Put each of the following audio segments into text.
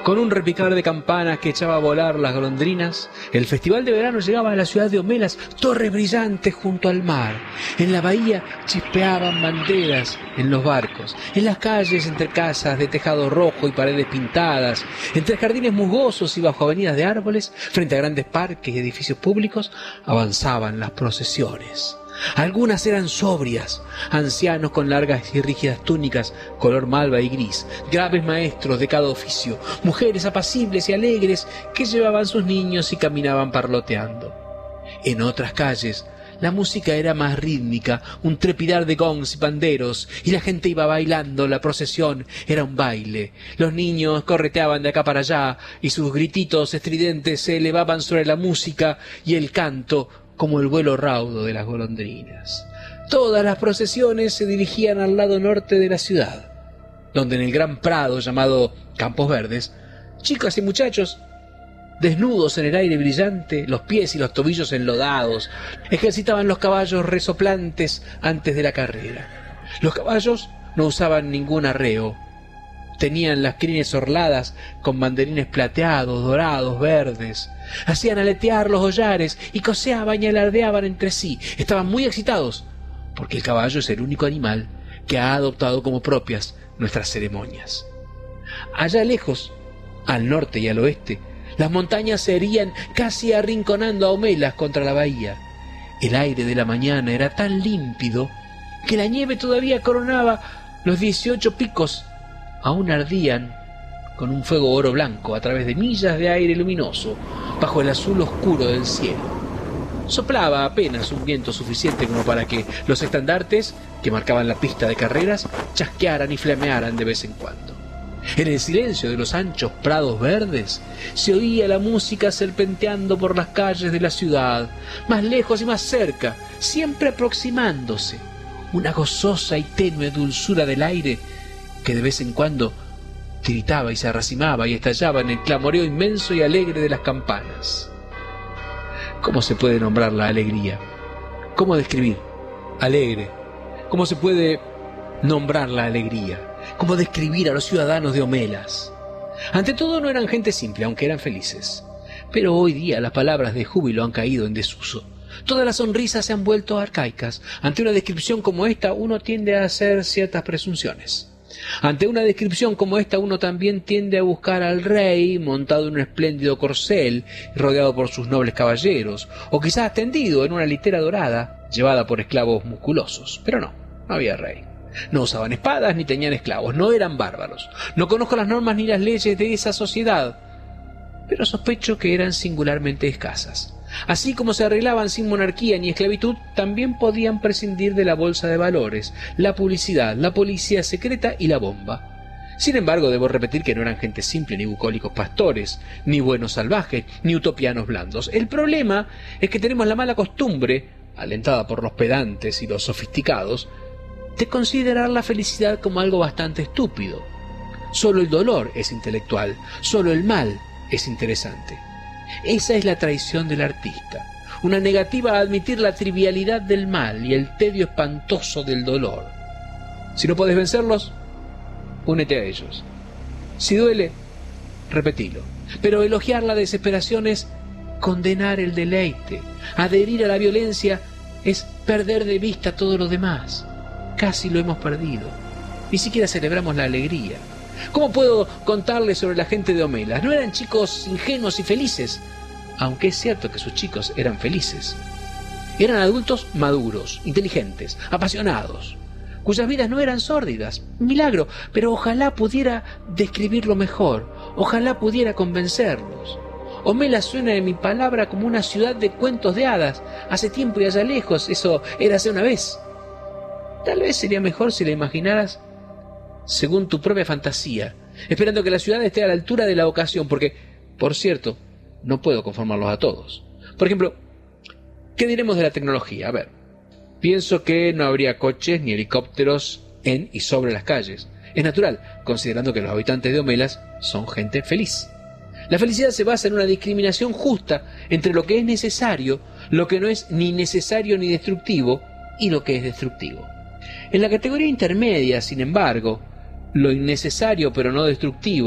Con un repicar de campanas que echaba a volar las golondrinas, el festival de verano llegaba a la ciudad de Homelas, torre brillante junto al mar. En la bahía chispeaban banderas en los barcos, en las calles entre casas de tejado rojo y paredes pintadas, entre jardines musgosos y bajo avenidas de árboles, frente a grandes parques y edificios públicos, avanzaban las procesiones. Algunas eran sobrias, ancianos con largas y rígidas túnicas color malva y gris, graves maestros de cada oficio, mujeres apacibles y alegres que llevaban sus niños y caminaban parloteando. En otras calles la música era más rítmica, un trepidar de gongs y panderos, y la gente iba bailando, la procesión era un baile. Los niños correteaban de acá para allá, y sus grititos estridentes se elevaban sobre la música y el canto, como el vuelo raudo de las golondrinas. Todas las procesiones se dirigían al lado norte de la ciudad, donde en el gran prado llamado Campos Verdes, chicas y muchachos, desnudos en el aire brillante, los pies y los tobillos enlodados, ejercitaban los caballos resoplantes antes de la carrera. Los caballos no usaban ningún arreo. Tenían las crines orladas con banderines plateados, dorados, verdes. Hacían aletear los hollares y coceaban y alardeaban entre sí. Estaban muy excitados, porque el caballo es el único animal que ha adoptado como propias nuestras ceremonias. Allá lejos, al norte y al oeste, las montañas se erguían casi arrinconando a Homelas contra la bahía. El aire de la mañana era tan límpido que la nieve todavía coronaba los 18 picos. Aún ardían con un fuego oro blanco a través de millas de aire luminoso bajo el azul oscuro del cielo. Soplaba apenas un viento suficiente como para que los estandartes que marcaban la pista de carreras chasquearan y flamearan de vez en cuando. En el silencio de los anchos prados verdes se oía la música serpenteando por las calles de la ciudad, más lejos y más cerca, siempre aproximándose. Una gozosa y tenue dulzura del aire que de vez en cuando tiritaba y se arracimaba y estallaba en el clamoreo inmenso y alegre de las campanas. ¿Cómo se puede nombrar la alegría? ¿Cómo describir? Alegre. ¿Cómo se puede nombrar la alegría? ¿Cómo describir a los ciudadanos de Homelas? Ante todo no eran gente simple, aunque eran felices. Pero hoy día las palabras de júbilo han caído en desuso. Todas las sonrisas se han vuelto arcaicas. Ante una descripción como esta uno tiende a hacer ciertas presunciones. Ante una descripción como esta uno también tiende a buscar al rey montado en un espléndido corcel y rodeado por sus nobles caballeros, o quizás tendido en una litera dorada llevada por esclavos musculosos. Pero no había rey. No usaban espadas ni tenían esclavos, no eran bárbaros. No conozco las normas ni las leyes de esa sociedad, pero sospecho que eran singularmente escasas. Así como se arreglaban sin monarquía ni esclavitud, también podían prescindir de la bolsa de valores, la publicidad, la policía secreta y la bomba. Sin embargo, debo repetir que no eran gente simple, ni bucólicos pastores, ni buenos salvajes, ni utopianos blandos. El problema es que tenemos la mala costumbre, alentada por los pedantes y los sofisticados, de considerar la felicidad como algo bastante estúpido. Solo el dolor es intelectual, solo el mal es interesante. Esa es la traición del artista, una negativa a admitir la trivialidad del mal y el tedio espantoso del dolor. Si no puedes vencerlos, únete a ellos. Si duele, repetilo. Pero elogiar la desesperación es condenar el deleite. Adherir a la violencia es perder de vista todo lo demás. Casi lo hemos perdido. Ni siquiera celebramos la alegría. ¿Cómo puedo contarles sobre la gente de Homelas? No eran chicos ingenuos y felices, aunque es cierto que sus chicos eran felices. Eran adultos maduros, inteligentes, apasionados, cuyas vidas no eran sórdidas. Milagro, pero ojalá pudiera describirlo mejor, ojalá pudiera convencerlos. Homelas suena en mi palabra como una ciudad de cuentos de hadas. Hace tiempo y allá lejos, eso era hace una vez. Tal vez sería mejor si la imaginaras según tu propia fantasía, esperando que la ciudad esté a la altura de la ocasión, porque, por cierto, no puedo conformarlos a todos. Por ejemplo, ¿qué diremos de la tecnología? A ver, pienso que no habría coches ni helicópteros en y sobre las calles. Es natural, considerando que los habitantes de Homelas son gente feliz. La felicidad se basa en una discriminación justa entre lo que es necesario, lo que no es ni necesario ni destructivo, y lo que es destructivo. En la categoría intermedia, sin embargo, lo innecesario pero no destructivo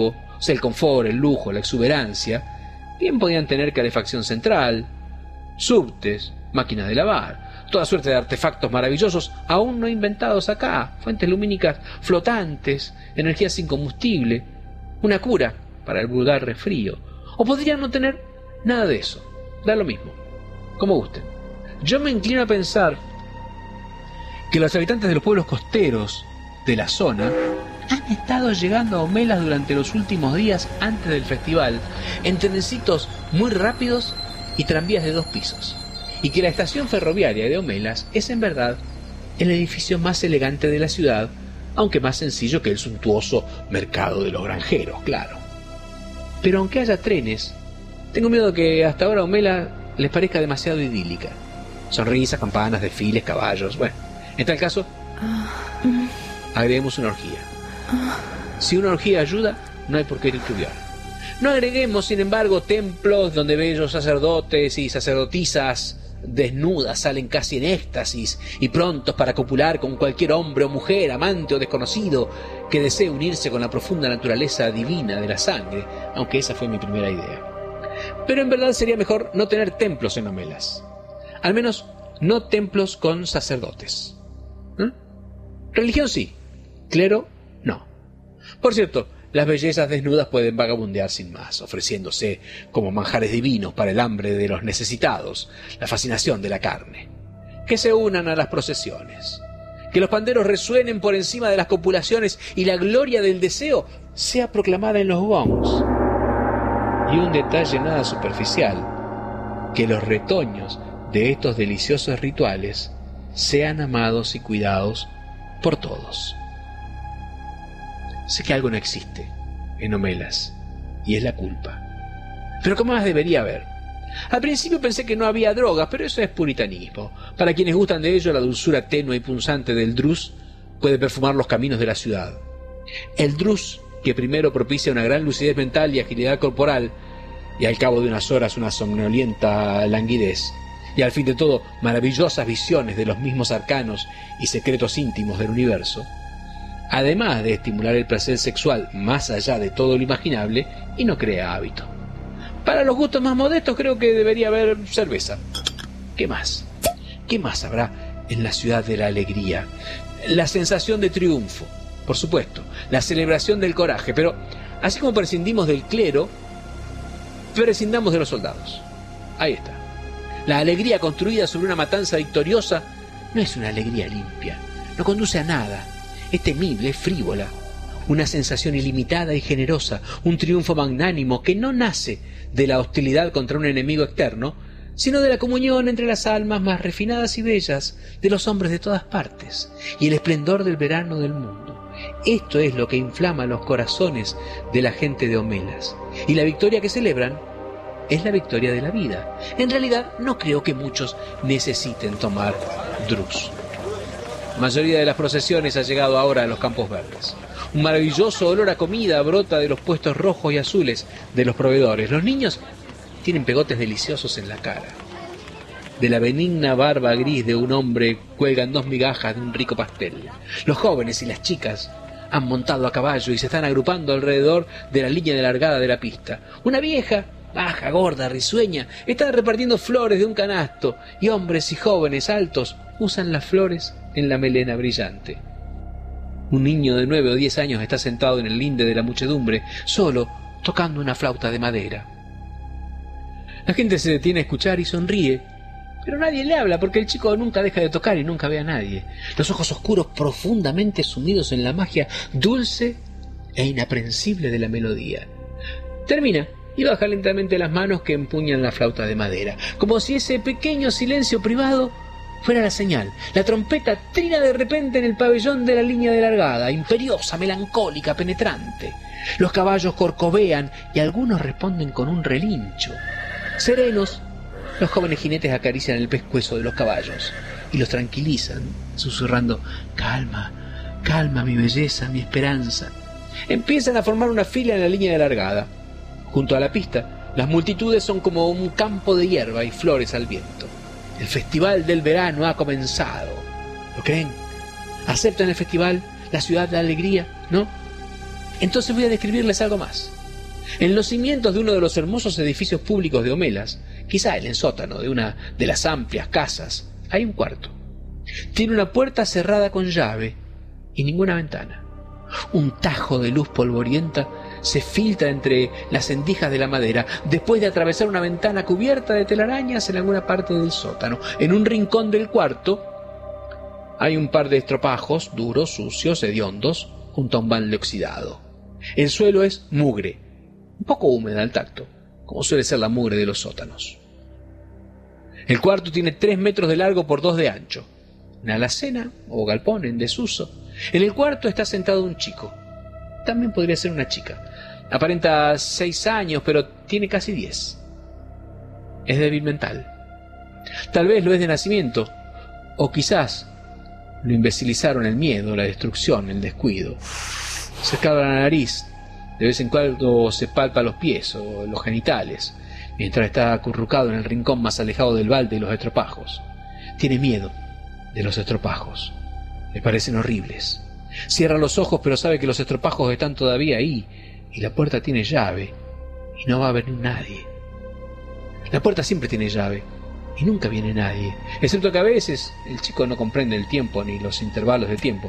sea, el confort, el lujo, la exuberancia, bien podían tener calefacción central, subtes, máquinas de lavar, toda suerte de artefactos maravillosos aún no inventados acá, fuentes lumínicas flotantes, energía sin combustible, una cura para el vulgar resfrío. O podrían no tener nada de eso, da lo mismo, como gusten. Yo me inclino a pensar que los habitantes de los pueblos costeros de la zona han estado llegando a Homelas durante los últimos días antes del festival en trencitos muy rápidos y tranvías de 2 pisos, y que la estación ferroviaria de Homelas es en verdad el edificio más elegante de la ciudad, aunque más sencillo que el suntuoso mercado de los granjeros, claro. Pero aunque haya trenes, tengo miedo de que hasta ahora Homelas les parezca demasiado idílica. Sonrisas, campanas, desfiles, caballos, bueno, en tal caso agreguemos una orgía. Si una orgía ayuda, no hay por qué titubear. No agreguemos, sin embargo, templos donde bellos sacerdotes y sacerdotisas desnudas salen casi en éxtasis y prontos para copular con cualquier hombre o mujer, amante o desconocido que desee unirse con la profunda naturaleza divina de la sangre, aunque esa fue mi primera idea. Pero en verdad sería mejor no tener templos en Homelas. Al menos no templos con sacerdotes. Religión sí, clero no. Por cierto, las bellezas desnudas pueden vagabundear sin más, ofreciéndose como manjares divinos para el hambre de los necesitados, la fascinación de la carne. Que se unan a las procesiones, que los panderos resuenen por encima de las copulaciones y la gloria del deseo sea proclamada en los gongs. Y un detalle nada superficial, que los retoños de estos deliciosos rituales sean amados y cuidados por todos. Sé que algo no existe en Homelas, y es la culpa. Pero ¿cómo más debería haber? Al principio pensé que no había drogas, pero eso es puritanismo. Para quienes gustan de ello, la dulzura tenue y punzante del drus puede perfumar los caminos de la ciudad. El drus, que primero propicia una gran lucidez mental y agilidad corporal, y al cabo de unas horas una somnolienta languidez, y al fin de todo maravillosas visiones de los mismos arcanos y secretos íntimos del universo, además de estimular el placer sexual más allá de todo lo imaginable, y no crea hábito. Para los gustos más modestos creo que debería haber cerveza. ¿Qué más? ¿Qué más habrá en la ciudad de la alegría? La sensación de triunfo, por supuesto, la celebración del coraje, pero así como prescindimos del clero, prescindamos de los soldados. Ahí está. La alegría construida sobre una matanza victoriosa no es una alegría limpia, no conduce a nada. Es temible, es frívola, una sensación ilimitada y generosa, un triunfo magnánimo que no nace de la hostilidad contra un enemigo externo, sino de la comunión entre las almas más refinadas y bellas de los hombres de todas partes, y el esplendor del verano del mundo. Esto es lo que inflama los corazones de la gente de Homelas, y la victoria que celebran es la victoria de la vida. En realidad, no creo que muchos necesiten tomar drus. La mayoría de las procesiones ha llegado ahora a los campos verdes. Un maravilloso olor a comida brota de los puestos rojos y azules de los proveedores. Los niños tienen pegotes deliciosos en la cara. De la benigna barba gris de un hombre cuelgan 2 migajas de un rico pastel. Los jóvenes y las chicas han montado a caballo y se están agrupando alrededor de la línea de largada de la pista. Una vieja, baja, gorda, risueña, está repartiendo flores de un canasto, y hombres y jóvenes altos usan las flores en la melena brillante. Un niño de 9 o 10 años está sentado en el linde de la muchedumbre, solo, tocando una flauta de madera. La gente se detiene a escuchar y sonríe, pero nadie le habla porque el chico nunca deja de tocar y nunca ve a nadie. Los ojos oscuros profundamente sumidos en la magia dulce e inaprensible de la melodía. Termina y baja lentamente las manos que empuñan la flauta de madera, como si ese pequeño silencio privado fuera la señal. La trompeta trina de repente en el pabellón de la línea de largada, imperiosa, melancólica, penetrante. Los caballos corcovean y algunos responden con un relincho. Serenos, los jóvenes jinetes acarician el pescuezo de los caballos y los tranquilizan, susurrando: calma, calma, mi belleza, mi esperanza. Empiezan a formar una fila en la línea de largada. Junto a la pista, las multitudes son como un campo de hierba y flores al viento. El festival del verano ha comenzado. ¿Lo creen? ¿Aceptan el festival? ¿La ciudad de la alegría? ¿No? Entonces voy a describirles algo más. En los cimientos de uno de los hermosos edificios públicos de Homelas, quizá en el sótano de una de las amplias casas, hay un cuarto. Tiene una puerta cerrada con llave y ninguna ventana. Un tajo de luz polvorienta se filtra entre las endijas de la madera después de atravesar una ventana cubierta de telarañas en alguna parte del sótano. En un rincón del cuarto hay un par de estropajos duros, sucios, hediondos, junto a un balde oxidado. El suelo es mugre, un poco húmeda al tacto, como suele ser la mugre de los sótanos. El cuarto tiene 3 metros de largo por 2 de ancho. Una alacena o galpón en desuso. En el cuarto está sentado un chico. También podría ser una chica. Aparenta 6 años, pero tiene casi 10. Es débil mental. Tal vez lo es de nacimiento, o quizás lo imbecilizaron el miedo, la destrucción, el descuido. Se escalda la nariz, de vez en cuando se palpa los pies o los genitales, mientras está acurrucado en el rincón más alejado del balde y los estropajos. Tiene miedo de los estropajos. Le parecen horribles. Cierra los ojos, pero sabe que los estropajos están todavía ahí, y la puerta tiene llave, y no va a venir nadie. La puerta siempre tiene llave, y nunca viene nadie, excepto que a veces el chico no comprende el tiempo ni los intervalos de tiempo.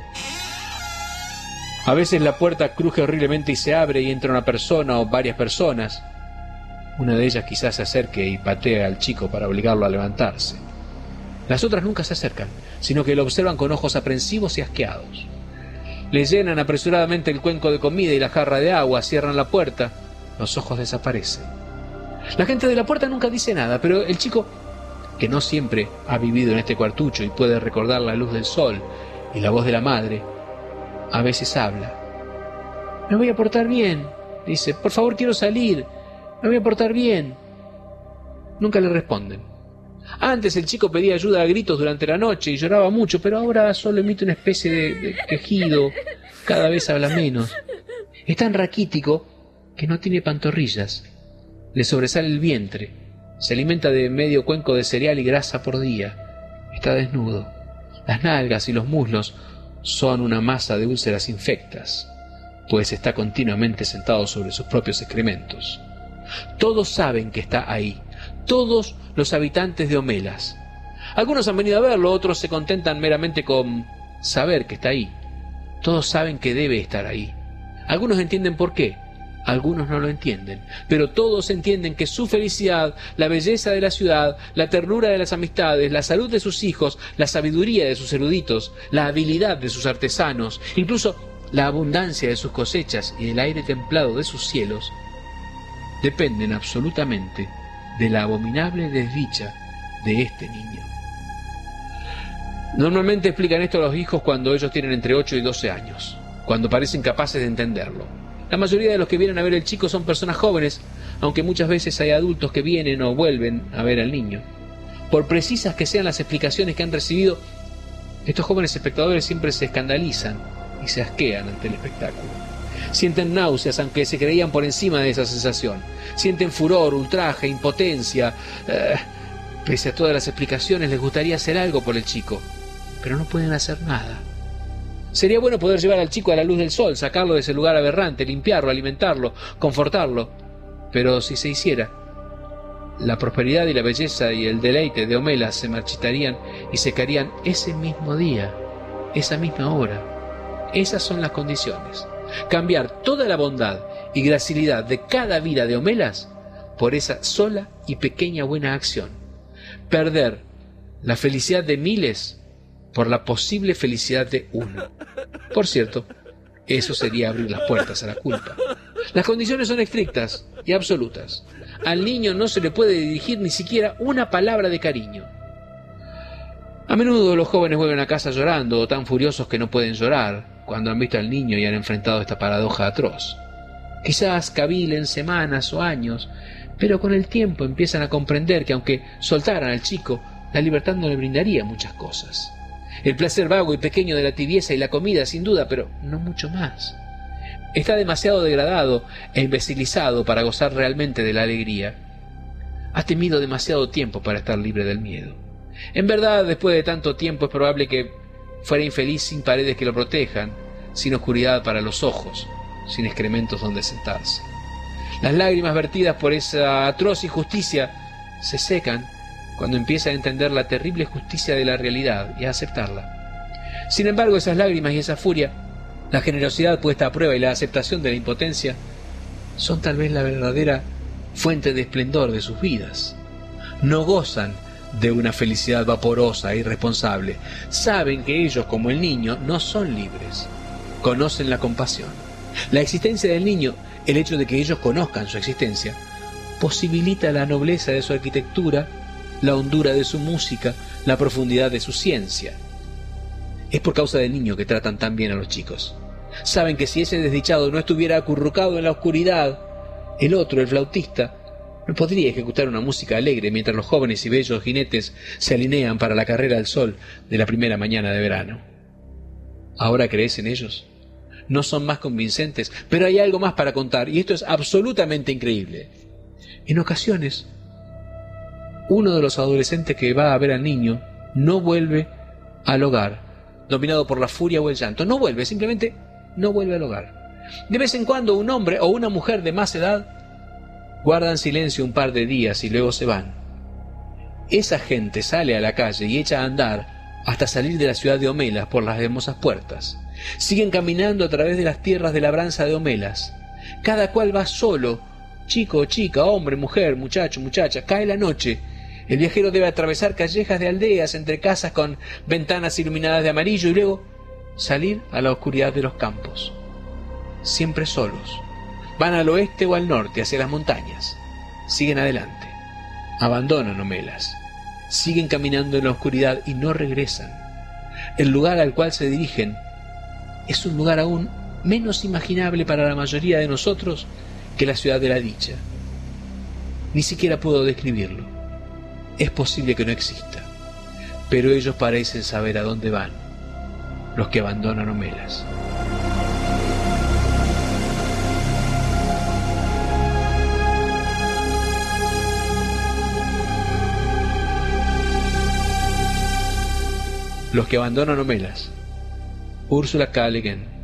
A veces la puerta cruje horriblemente y se abre y entra una persona o varias personas. Una de ellas quizás se acerque y patee al chico para obligarlo a levantarse. Las otras nunca se acercan, sino que lo observan con ojos aprensivos y asqueados. Le llenan apresuradamente el cuenco de comida y la jarra de agua, cierran la puerta, los ojos desaparecen. La gente de la puerta nunca dice nada, pero el chico, que no siempre ha vivido en este cuartucho y puede recordar la luz del sol y la voz de la madre, a veces habla. «Me voy a portar bien», dice. «Por favor, quiero salir. Me voy a portar bien». Nunca le responden. Antes el chico pedía ayuda a gritos durante la noche y lloraba mucho, pero ahora solo emite una especie de quejido. Cada vez habla menos. Es tan raquítico que no tiene pantorrillas. Le sobresale el vientre. Se alimenta de medio cuenco de cereal y grasa por día. Está desnudo. Las nalgas y los muslos son una masa de úlceras infectas, pues está continuamente sentado sobre sus propios excrementos. Todos saben que está ahí. Todos los habitantes de Homelas. Algunos han venido a verlo, otros se contentan meramente con saber que está ahí. Todos saben que debe estar ahí. Algunos entienden por qué, algunos no lo entienden, pero todos entienden que su felicidad, la belleza de la ciudad, la ternura de las amistades, la salud de sus hijos, la sabiduría de sus eruditos, la habilidad de sus artesanos, incluso la abundancia de sus cosechas y el aire templado de sus cielos, dependen absolutamente de la abominable desdicha de este niño. Normalmente explican esto a los hijos cuando ellos tienen entre 8 y 12 años, cuando parecen capaces de entenderlo. La mayoría de los que vienen a ver al chico son personas jóvenes, aunque muchas veces hay adultos que vienen o vuelven a ver al niño. Por precisas que sean las explicaciones que han recibido, estos jóvenes espectadores siempre se escandalizan y se asquean ante el espectáculo. Sienten náuseas, aunque se creían por encima de esa sensación. Sienten furor, ultraje, impotencia. Pese a todas las explicaciones, les gustaría hacer algo por el chico, pero no pueden hacer nada. Sería bueno poder llevar al chico a la luz del sol, sacarlo de ese lugar aberrante, limpiarlo, alimentarlo, confortarlo. Pero si se hiciera, la prosperidad y la belleza y el deleite de Homelas se marchitarían y secarían ese mismo día, esa misma hora. Esas son las condiciones. Cambiar toda la bondad y gracilidad de cada vida de Homelas por esa sola y pequeña buena acción. Perder la felicidad de miles por la posible felicidad de uno. Por cierto, eso sería abrir las puertas a la culpa. Las condiciones son estrictas y absolutas. Al niño no se le puede dirigir ni siquiera una palabra de cariño. A menudo los jóvenes vuelven a casa llorando o tan furiosos que no pueden llorar cuando han visto al niño y han enfrentado esta paradoja atroz. Quizás cavilen semanas o años, pero con el tiempo empiezan a comprender que aunque soltaran al chico, la libertad no le brindaría muchas cosas. El placer vago y pequeño de la tibieza y la comida, sin duda, pero no mucho más. Está demasiado degradado e imbecilizado para gozar realmente de la alegría. Ha temido demasiado tiempo para estar libre del miedo. En verdad, después de tanto tiempo es probable que fuera infeliz sin paredes que lo protejan, sin oscuridad para los ojos, sin excrementos donde sentarse. Las lágrimas vertidas por esa atroz injusticia se secan cuando empieza a entender la terrible justicia de la realidad y a aceptarla. Sin embargo, esas lágrimas y esa furia, la generosidad puesta a prueba y la aceptación de la impotencia, son tal vez la verdadera fuente de esplendor de sus vidas. No gozan de una felicidad vaporosa e irresponsable. Saben que ellos, como el niño, no son libres. Conocen la compasión. La existencia del niño, el hecho de que ellos conozcan su existencia, posibilita la nobleza de su arquitectura, la hondura de su música, la profundidad de su ciencia. Es por causa del niño que tratan tan bien a los chicos. Saben que si ese desdichado no estuviera acurrucado en la oscuridad, el otro, el flautista, no podría ejecutar una música alegre mientras los jóvenes y bellos jinetes se alinean para la carrera al sol de la primera mañana de verano. ¿Ahora crees en ellos? No son más convincentes, pero hay algo más para contar, y esto es absolutamente increíble. En ocasiones, uno de los adolescentes que va a ver al niño no vuelve al hogar, dominado por la furia o el llanto. No vuelve, simplemente no vuelve al hogar. De vez en cuando un hombre o una mujer de más edad guardan silencio un par de días y luego se van. Esa gente sale a la calle y echa a andar hasta salir de la ciudad de Homelas por las hermosas puertas. Siguen caminando a través de las tierras de labranza de Homelas. Cada cual va solo, chico o chica, hombre, mujer, muchacho, muchacha. Cae la noche. El viajero debe atravesar callejas de aldeas entre casas con ventanas iluminadas de amarillo y luego salir a la oscuridad de los campos. Siempre solos. Van al oeste o al norte, hacia las montañas. Siguen adelante. Abandonan Homelas. Siguen caminando en la oscuridad y no regresan. El lugar al cual se dirigen es un lugar aún menos imaginable para la mayoría de nosotros que la ciudad de la dicha. Ni siquiera puedo describirlo. Es posible que no exista, pero ellos parecen saber a dónde van, los que abandonan Homelas. Los que abandonan Homelas. Ursula K. Le Guin.